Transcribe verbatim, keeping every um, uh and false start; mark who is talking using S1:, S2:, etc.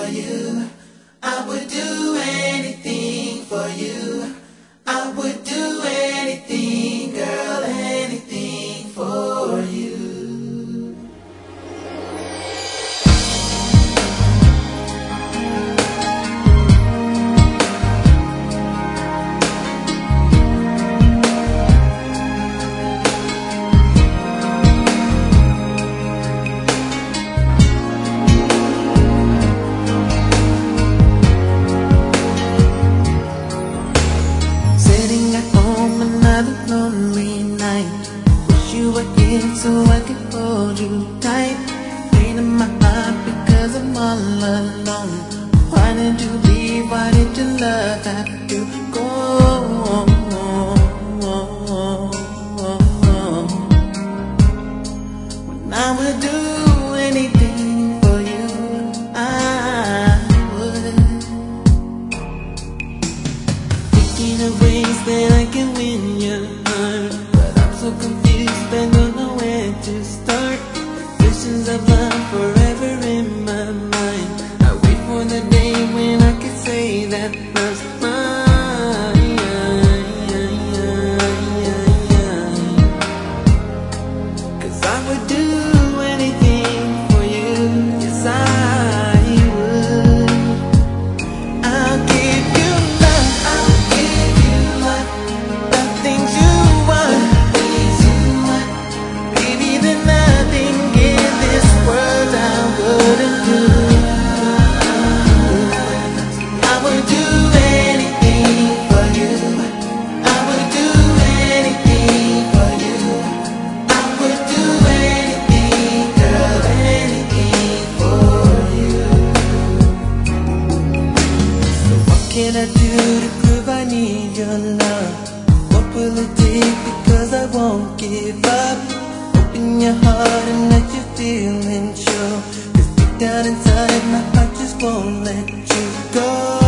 S1: for you. I would do anything for you. I would do anything, girl, anything for you.
S2: Lonely night, wish you were here so I could hold you tight. Pain in my heart because I'm all alone. Why did you leave? Why did your love have to go? When I would do anything for you, I would. Thinking of ways that I can win your heart, but I'm so confused, I don't know where to start. Visions of love forever in my mind. I wait for the day when I can say that love's mine. Cause I would do anything for you, yes I would. I'll give you love, I'll give you love, the things you want, things you want. Baby, there's nothing in this world I wouldn't do. I would do anything for you. I would do anything for you. I would do anything, girl, anything for you. So what can I do to prove I need your love? What will it take? Because I won't give up. Open your heart and let your feelings show. Cause deep down inside my heart just won't let you go.